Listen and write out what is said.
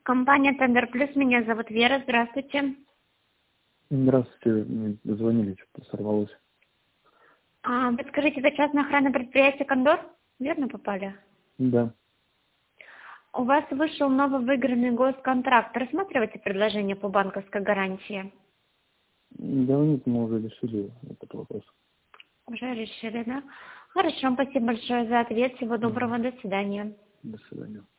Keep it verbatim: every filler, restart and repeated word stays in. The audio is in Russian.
Компания Тендер Плюс, меня зовут Вера, здравствуйте. Здравствуйте, мне дозвонили, что-то сорвалось. А, подскажите, это частное охранное предприятие «Кондор»? Верно попали? Да. У вас вышел новый выигранный госконтракт. Рассматриваете предложение по банковской гарантии? Да нет, мы уже решили этот вопрос. Уже решили, да? Хорошо, спасибо большое за ответ. Всего Мгм. доброго, до свидания. До свидания.